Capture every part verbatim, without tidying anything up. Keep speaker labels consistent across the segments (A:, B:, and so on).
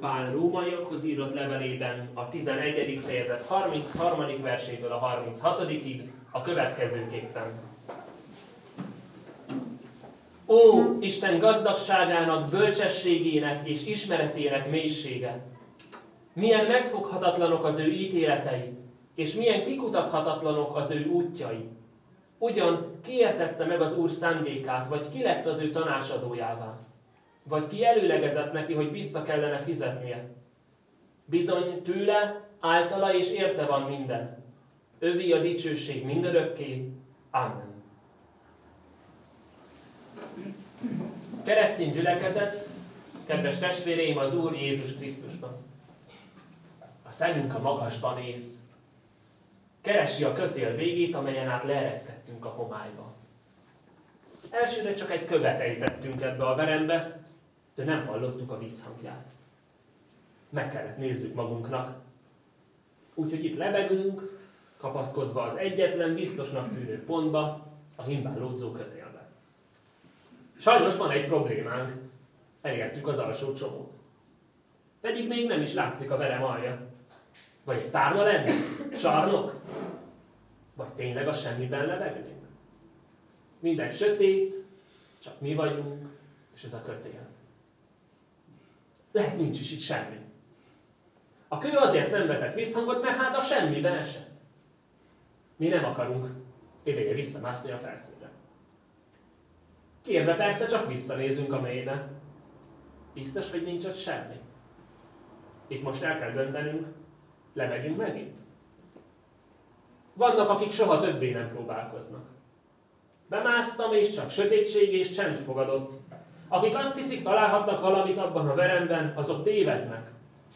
A: Pál rómaiakhoz írott levelében a tizenegyedik fejezet harmincharmadik versétől a harminchatodik a következőképpen. Ó, Isten gazdagságának, bölcsességének és ismeretének mélysége! Milyen megfoghatatlanok az ő ítéletei, és milyen kikutathatatlanok az ő útjai! Ugyan ki értette meg az Úr szándékát, vagy ki lett az ő tanácsadójává? Vagy ki előlegezett neki, hogy vissza kellene fizetnie? Bizony tőle, általa és érte van minden. Övé a dicsőség mindörökké. Amen. Keresztény gyülekezet, kedves testvéreim az Úr Jézus Krisztusban. A szemünk a magasba néz. Keresi a kötél végét, amelyen át leereszkedtünk a homályba. Elsőre csak egy követ ejtettünk ebbe a verembe, de nem hallottuk a vízhangját. Meg kellett nézzük magunknak. Úgyhogy itt lebegünk, kapaszkodva az egyetlen biztosnak tűnő pontba, a himbálódzó kötélbe. Sajnos van egy problémánk. Elértük az alsó csomót. Pedig még nem is látszik a verem alja. Vagy egy tárna lenne? Csarnok? Vagy tényleg a semmiben lebegnénk? Minden sötét, csak mi vagyunk, és ez a kötél. Lehet nincs is itt semmi. A kő azért nem vetett visszhangot, mert hát a semmiben esett. Mi nem akarunk ideje visszamászni a felszínre. Kérve persze csak visszanézünk a mélybe. Biztos, hogy nincs ott semmi. Itt most el kell döntenünk, lemegyünk megint. Vannak, akik soha többé nem próbálkoznak. Bemásztam, és csak sötétség és csend fogadott. Akik azt hiszik, találhatnak valamit abban a veremben, azok tévednek.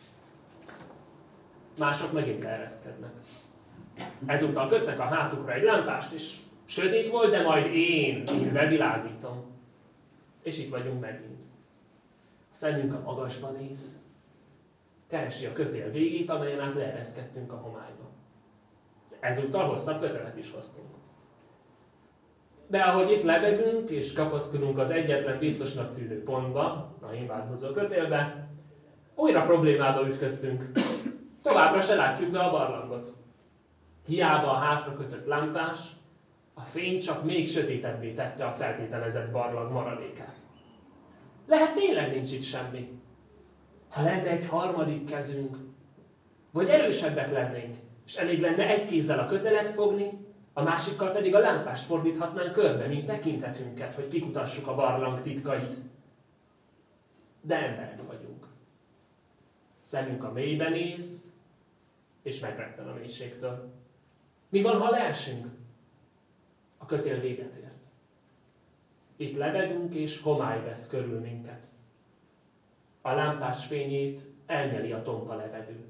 A: Mások megint leereszkednek. Ezúttal kötnek a hátukra egy lámpást is. Sötét volt, de majd én, én bevilágítom. És itt vagyunk megint. A szemünk a magasba néz. Keresi a kötél végét, amelyen át leereszkedtünk a homályba. Ezúttal hosszabb kötelet is hoztunk. De ahogy itt lebegünk és kapaszkodunk az egyetlen biztosnak tűnő pontba, a himbálódzó kötélbe, újra problémába ütköztünk. Továbbra se látjuk be a barlangot. Hiába a hátra kötött lámpás, a fény csak még sötétebbé tette a feltételezett barlang maradékát. Lehet tényleg nincs itt semmi. Ha lenne egy harmadik kezünk, vagy erősebbek lennénk, és elég lenne egy kézzel a kötelet fogni, a másikkal pedig a lámpást fordíthatnánk körbe, mint tekintetünket, hogy kikutassuk a barlang titkait. De emberek vagyunk. Szemünk a mélybe néz, és megretten a mélységtől. Mi van, ha leesünk? A kötél véget ért. Itt lebegünk, és homály vesz körül minket. A lámpás fényét elnyeli a tompa levegő.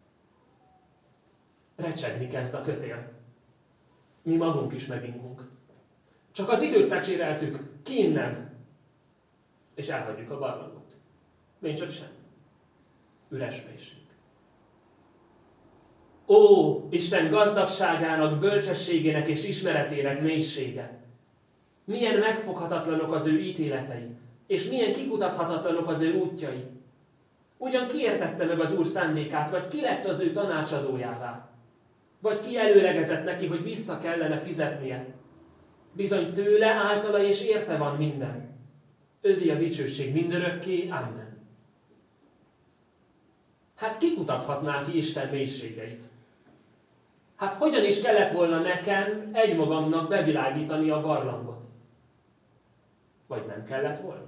A: Recsegni kezd a kötél. Mi magunk is megingunk. Csak az időt fecséreltük, ki innen, és elhagyjuk a barlangot. Nincs ott semmi. Üres mélység. Ó, Isten gazdagságának, bölcsességének és ismeretének mélysége! Milyen megfoghatatlanok az ő ítéletei, és milyen kikutathatatlanok az ő útjai! Ugyan ki értette meg az Úr szándékát, vagy ki lett az ő tanácsadójává? Vagy ki előlegezett neki, hogy vissza kellene fizetnie? Bizony tőle, általa és érte van minden. Övé a dicsőség mindörökké. Amen. Hát ki kutathatná ki Isten mélységeit? Hát hogyan is kellett volna nekem egymagamnak bevilágítani a barlangot? Vagy nem kellett volna?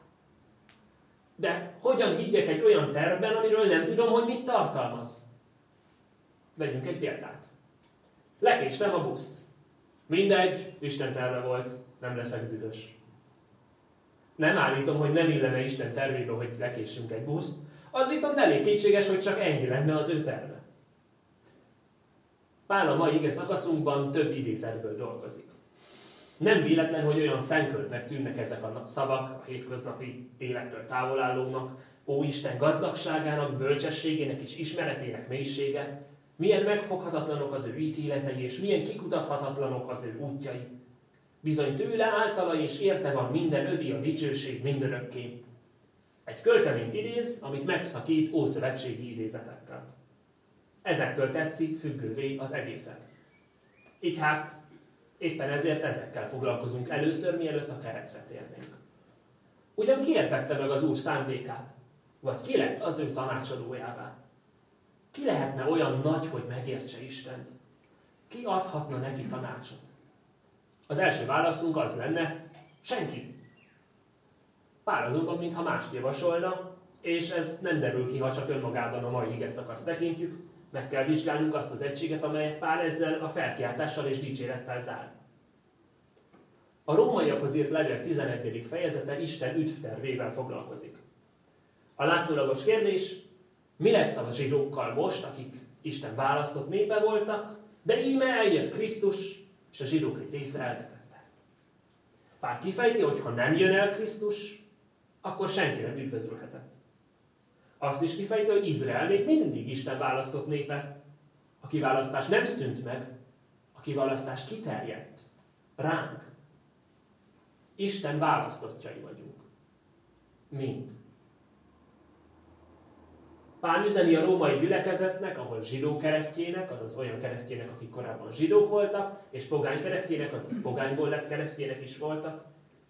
A: De hogyan higgyek egy olyan tervben, amiről nem tudom, hogy mit tartalmaz? Vegyünk egy példát. Lekéstem a buszt. Mindegy, Isten terve volt, nem leszek dühös. Nem állítom, hogy nem illene Isten tervébe, hogy lekéssünk egy buszt, az viszont elég kétséges, hogy csak ennyi lenne az ő terve. Pál a mai ige szakaszunkban több idézetből dolgozik. Nem véletlen, hogy olyan fennköltnek tűnnek ezek a szavak a hétköznapi élettől távol állónak. Ó, Isten gazdagságának, bölcsességének és ismeretének mélysége, milyen megfoghatatlanok az ő ítéletei, és milyen kikutathatatlanok az ő útjai. Bizony tőle, általa és érte van minden, övé a dicsőség mindörökké. Egy költeményt idéz, amit megszakít ószövetségi idézetekkel. Ezektől tetszik függővé az egészet. Így hát éppen ezért ezekkel foglalkozunk először, mielőtt a keretre térnénk. Ugyan ki értette meg az Úr szándékát? Vagy ki lett az ő tanácsadójává? Ki lehetne olyan nagy, hogy megértse Istent? Ki adhatna neki tanácsot? Az első válaszunk az lenne, senki. Pál azonban, mintha mást javasolna, és ez nem derül ki, ha csak önmagában a mai ige szakaszt tekintjük, meg kell vizsgálnunk azt az egységet, amelyet Pál ezzel a felkiáltással és dicsérettel zár. A rómaiakhoz írt levél tizenegyedik fejezete Isten üdvtervével foglalkozik. A látszólagos kérdés, mi lesz a zsidókkal most, akik Isten választott népe voltak, de íme eljött Krisztus, és a zsidók egy része elvetette. Pál kifejti, hogy ha nem jön el Krisztus, akkor senki nem üdvözülhetett. Azt is kifejti, hogy Izrael még mindig Isten választott népe. A kiválasztás nem szűnt meg, a kiválasztás kiterjedt ránk. Isten választottjai vagyunk. Mind. Pál üzeni a római gyülekezetnek, ahol zsidó keresztjének, azaz olyan keresztjének, akik korábban zsidók voltak, és pogány keresztjének, azaz pogányból lett keresztjének is voltak.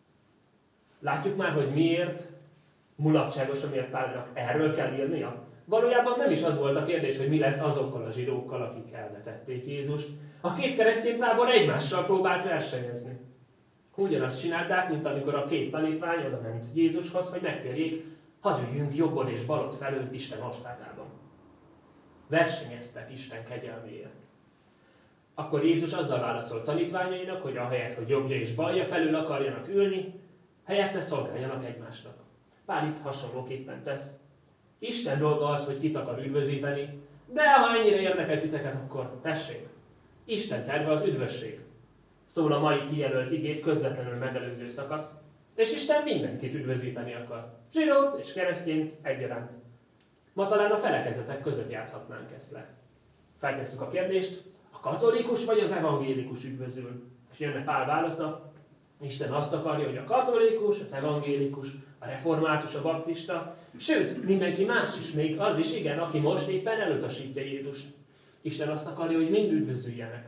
A: Látjuk már, hogy miért mulatságos, amiért Pálnak erről kell írnia. Valójában nem is az volt a kérdés, hogy mi lesz azokkal a zsidókkal, akik elvetették Jézust. A két keresztény tábor egymással próbált versenyezni. Ugyanazt csinálták, mint amikor a két tanítvány oda ment Jézushoz, hogy megkérjék, hadd üljünk jobbod és balod felől Isten országában. Versenyeztek Isten kegyelméért. Akkor Jézus azzal válaszolt tanítványainak, hogy ahelyett, hogy jobbja és balja felül akarjanak ülni, helyette szolgáljanak egymásnak. Pál itt hasonlóképpen tesz. Isten dolga az, hogy kit akar üdvözíteni, de ha ennyire érdekel titeket, akkor tessék. Isten terve az üdvösség. Szól a mai kijelölt igét közvetlenül megelőző szakasz, és Isten mindenkit üdvözíteni akar. Zsidót és keresztényt egyaránt. Ma talán a felekezetek között játszhatnánk ezt le. Feltesszük a kérdést, a katolikus vagy az evangélikus üdvözül? És jönne Pál válasza, Isten azt akarja, hogy a katolikus, az evangélikus, a református, a baptista, sőt, mindenki más is, még az is, igen, aki most éppen elutasítja Jézust. Isten azt akarja, hogy mind üdvözüljenek.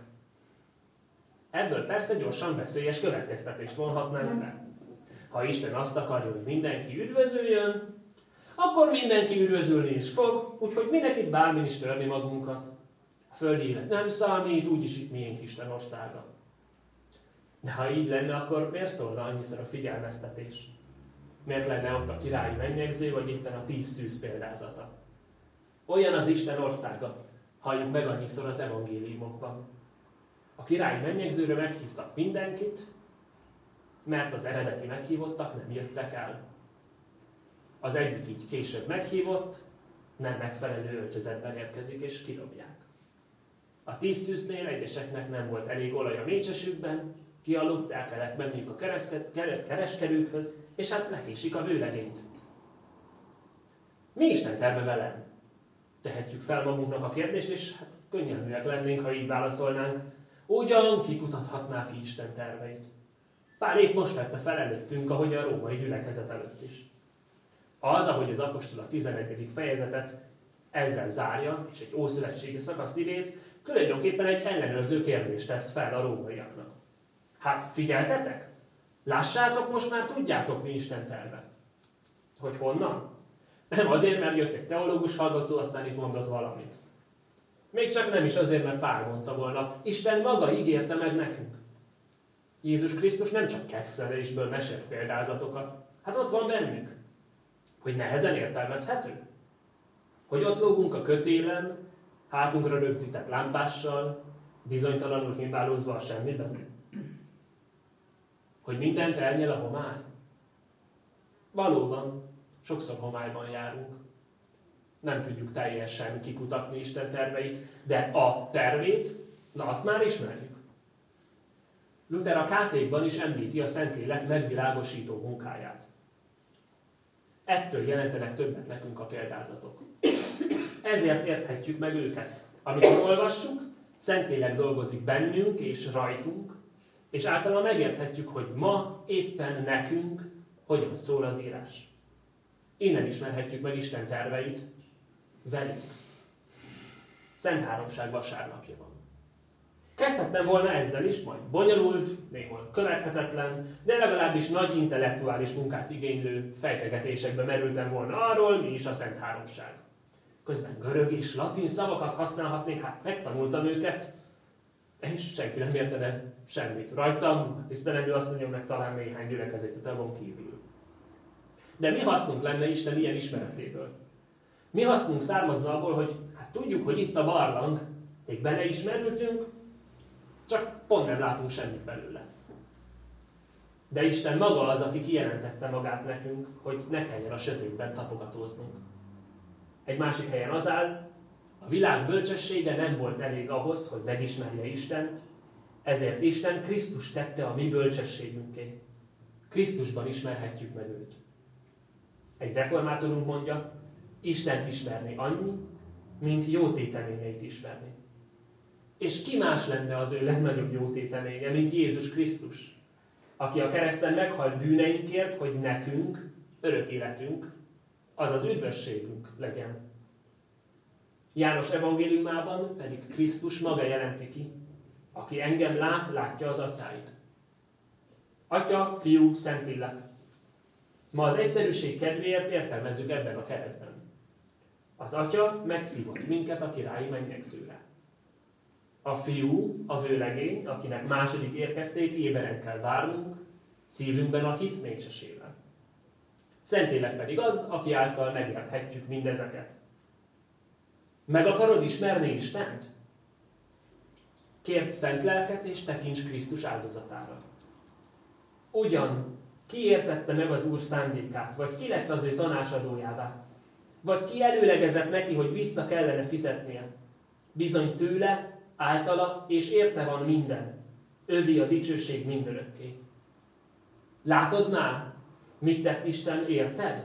A: Ebből persze gyorsan veszélyes következtetést vonhatnánk le. Ha Isten azt akarja, hogy mindenki üdvözüljön, akkor mindenki üdvözülni is fog, úgyhogy mindenkit bármin is törni magunkat. A földi élet nem számít, úgyis itt miénk Isten országa. De ha így lenne, akkor miért szólna annyiszor a figyelmeztetés? Miért lenne ott a királyi mennyegző, vagy éppen a tíz szűz példázata? Olyan az Isten országa, halljuk meg annyiszor az evangéliumokban. A királyi mennyegzőre meghívtak mindenkit, mert az eredeti meghívottak nem jöttek el. Az egyik így később meghívott, nem megfelelő öltözetben érkezik, és kidobják. A tíz szűznél egyeseknek nem volt elég olaj a mécsesükben, kialudt, el kellett menniük a kereskedőkhöz, és hát lekésik a vőlegényt. Mi Isten terve velem? Tehetjük fel magunknak a kérdést, és hát könnyelműek lennénk, ha így válaszolnánk. Ugyan kikutathatná ki Isten terveit. Pál épp most vette fel előttünk, ahogy a római gyülekezet előtt is. Az, ahogy az apostola tizenegyedik fejezetet ezzel zárja, és egy ószövetségi szakaszt idéz, tulajdonképpen egy ellenőrző kérdést tesz fel a rómaiaknak. Hát figyeltetek? Lássátok, most már tudjátok, mi Isten terve. Hogy honnan? Nem azért, mert jött egy teológus hallgató, aztán itt mondott valamit. Még csak nem is azért, mert Pál mondta volna. Isten maga ígérte meg nekünk. Jézus Krisztus nem csak kedvtelésből mesélt példázatokat. Hát ott van bennük. Hogy nehezen értelmezhető? Hogy ott lógunk a kötélen, hátunkra rögzített lámpással, bizonytalanul himbálózva a semmiben? Hogy mindent elnyel a homály? Valóban, sokszor homályban járunk. Nem tudjuk teljesen kikutatni Isten terveit, de a tervét, na azt már ismerjük. Luther a kátékban is említi a Szentlélek megvilágosító munkáját. Ettől jelentenek többet nekünk a példázatok. Ezért érthetjük meg őket. Amikor olvassuk, Szentlélek dolgozik bennünk és rajtunk, és általában megérthetjük, hogy ma éppen nekünk hogyan szól az írás. Innen ismerhetjük meg Isten terveit velünk. Szent Háromság vasárnapja van. Kezdhettem volna ezzel is, majd bonyolult, néhol követhetetlen, de legalábbis nagy intellektuális munkát igénylő fejtegetésekbe merültem volna arról, mi is a Szent Háromság. Közben görög és latin szavakat használhatnék, hát megtanultam őket, és senki nem értene semmit rajtam, a tisztelemű asszonyom meg talán néhány gyülekezetetavon kívül. De mi hasznunk lenne Isten ilyen ismeretéből? Mi hasznunk származna abból, hogy hát tudjuk, hogy itt a barlang, még benne ismerültünk, csak pont nem látunk semmit belőle. De Isten maga az, aki kijelentette magát nekünk, hogy ne kelljen a sötétben tapogatóznunk. Egy másik helyen az áll, a világ bölcsessége nem volt elég ahhoz, hogy megismerje Isten, ezért Isten Krisztus tette a mi bölcsességünké. Krisztusban ismerhetjük meg őt. Egy reformátorunk mondja, Istent ismerni annyi, mint jó téteményeit ismerni. És ki más lenne az ő legnagyobb jó téteménye, mint Jézus Krisztus, aki a kereszten meghalt bűneinkért, hogy nekünk, örök életünk, azaz üdvösségünk legyen. János evangéliumában pedig Krisztus maga jelenti ki, aki engem lát, látja az atyáit. Atya, Fiú, Szentlélek. Ma az egyszerűség kedvéért értelmezzük ebben a keretben. Az Atya meghívott minket a királyi mennyegzőre. A Fiú, a vőlegény, akinek második érkeztét éberen kell várnunk, szívünkben a hit mécsesével. Szentlélek pedig az, aki által megérthetjük mindezeket. Meg akarod ismerni Istent? Kérd szent lelket és tekints Krisztus áldozatára. Ugyan, ki értette meg az Úr szándékát, vagy ki lett az ő tanácsadójává? Vagy ki előlegezett neki, hogy vissza kellene fizetnie? Bizony tőle, általa és érte van minden. Övé a dicsőség mindörökké. Látod már, mit tett Isten, érted?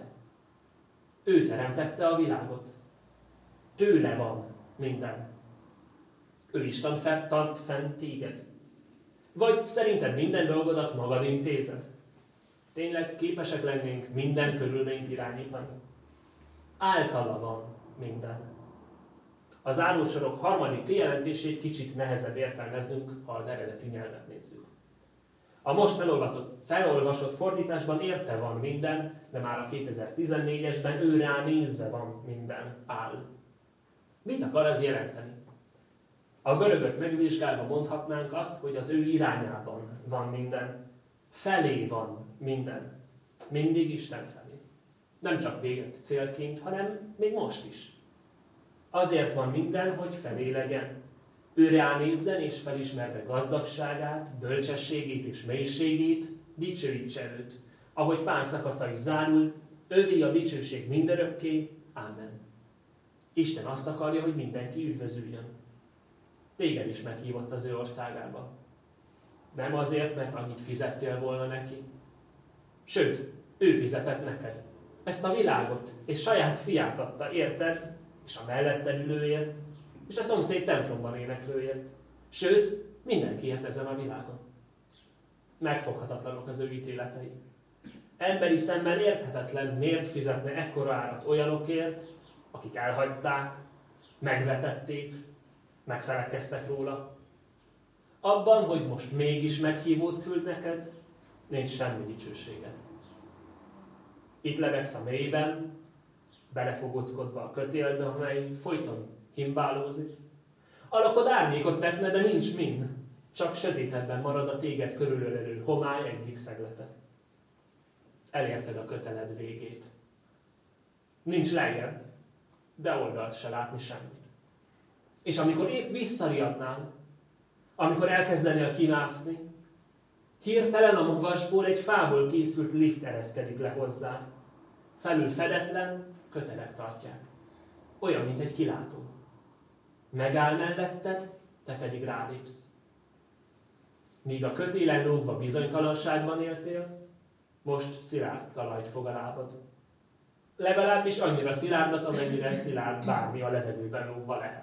A: Ő teremtette a világot. Tőle van minden. Ő is tart fent téged. Vagy szerinted minden dolgodat magad intézed? Tényleg képesek lennénk minden körülményt irányítani? Általa van minden. A zárósorok harmadik kijelentését kicsit nehezebb értelmeznünk, ha az eredeti nyelvet nézzük. A most felolvasott, felolvasott fordításban érte van minden, de már a kétezer-tizennégyesben ő rá nézve van minden áll. Mit akar ez jelenteni? A görögöt megvizsgálva mondhatnánk azt, hogy az ő irányában van minden. Felé van minden. Mindig Isten felé. Nem csak végek célként, hanem még most is. Azért van minden, hogy felé legyen. Ő ránézzen és felismerve gazdagságát, bölcsességét és mélységét, dicsőítse őt. Ahogy pár szakasza is zárul, övé a dicsőség mindörökké. Ámen. Isten azt akarja, hogy mindenki üdvözüljön. Téged is meghívott az ő országába. Nem azért, mert annyit fizettél volna neki. Sőt, ő fizetett neked. Ezt a világot és saját fiát adta, érted? És a melletted ülőért, és a szomszéd templomban éneklőért. Sőt, mindenkiért ezen a világon. Megfoghatatlanok az ő ítéletei. Emberi szemmel érthetetlen, miért fizetne ekkora árat olyanokért, akik elhagyták, megvetették, megfeledkeztek róla. Abban, hogy most mégis meghívót küld neked, nincs semmi dicsőséged. Itt lebegsz a mélyben, belefogockodva a kötélbe, amely folyton himbálózik. Alakod árnyékot vetne, de nincs mind. Csak sötétebben marad a téged körülölelő homály egyik szeglete. Elérted a köteled végét. Nincs lejjebb, de oldalt se látni semmit. És amikor épp visszariadnál, amikor elkezdenél kimászni, hirtelen a magasból egy fából készült lift ereszkedik le hozzád. Felül fedetlen, kötelek tartják. Olyan, mint egy kilátó. Megáll melletted, te pedig rálépsz. Míg a kötélen lógva bizonytalanságban éltél, most szilárd talajt fog a lábad. Legalábbis annyira szilárdat, amennyire szilárd bármi a levegőben lógva lehet.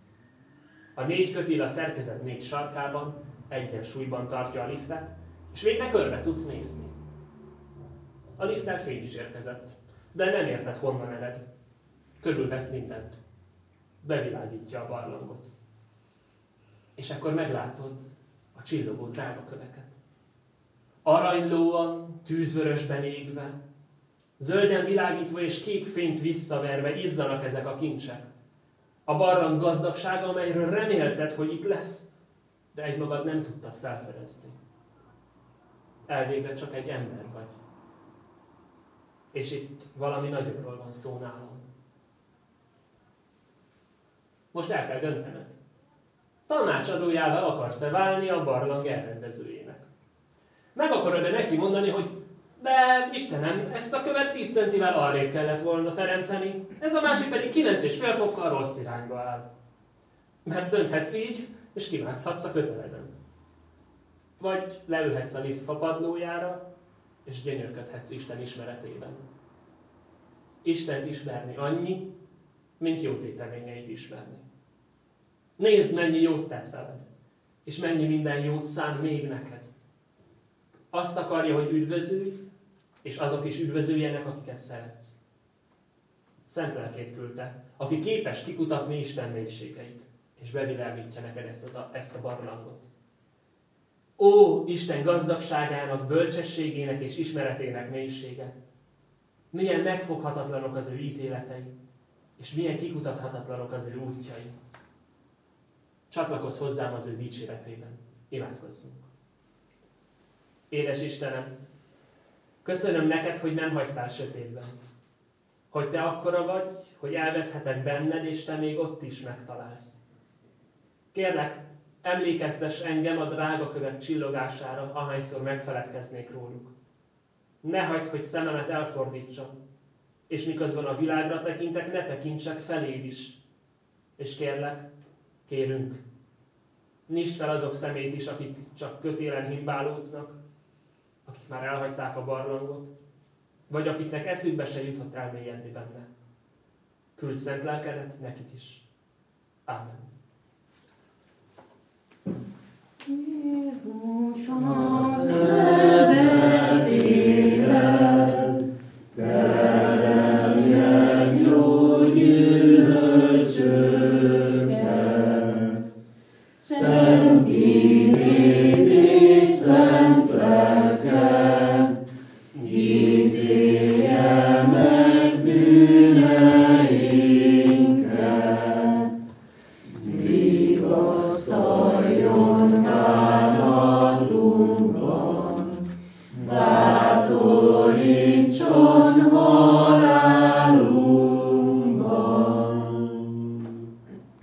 A: A négy kötél a szerkezet négy sarkában, egyensúlyban tartja a liftet, és végre körbe tudsz nézni. A lifttel fény is érkezett. de nem érted, honnan ered. Körülvesz mindent. Bevilágítja a barlangot. És akkor meglátod a csillogó drágaköveket. Aranylóan, tűzvörösben égve, zölden világítva és kék fényt visszaverve izzanak ezek a kincsek. A barlang gazdagsága, amelyről remélted, hogy itt lesz, de egymagad nem tudtad felfedezni. Elvégre csak egy ember vagy. És itt valami nagyobbról van szó nálam. Most el kell döntened. Tanácsadójává akarsz-e válni a barlang elrendezőjének? Meg akarod-e neki mondani, hogy de Istenem, ezt a követ tíz centivel arrébb kellett volna teremteni, ez a másik pedig kilenc és fél fokkal rossz irányba áll. Mert dönthetsz így, és kimászhatsz a köteleden. Vagy leülhetsz a lift fapadlójára, és gyönyörködhetsz Isten ismeretében. Istent ismerni annyi, mint jó téteményeit ismerni. Nézd, mennyi jót tett veled, és mennyi minden jót szán még neked. Azt akarja, hogy üdvözülj, és azok is üdvözüljenek, akiket szeretsz. Szent lelkét küldte, aki képes kikutatni Isten mélységeit, és bevilágítja neked ezt, az a, ezt a barlangot. Ó, Isten gazdagságának, bölcsességének és ismeretének mélysége! Milyen megfoghatatlanok az ő ítéletei, és milyen kikutathatatlanok az ő útjai. Csatlakozz hozzám az ő dicséretében. Imádkozzunk. Édes Istenem, köszönöm neked, hogy nem hagytál sötétben. Hogy te akkora vagy, hogy elveszhetek benned, és te még ott is megtalálsz. Kérlek, emlékeztess engem a drága kövek csillogására, ahányszor megfeledkeznék róluk. Ne hagyd, hogy szememet elfordítsam, és miközben a világra tekintek, ne tekintsek feléd is. És kérlek, kérünk, nyisd fel azok szemét is, akik csak kötélen himbálódznak, akik már elhagyták a barlangot, vagy akiknek eszükbe se jutott elmélyedni benne. Küldj szent lelkedet nekik is. Ámen. Jézus, a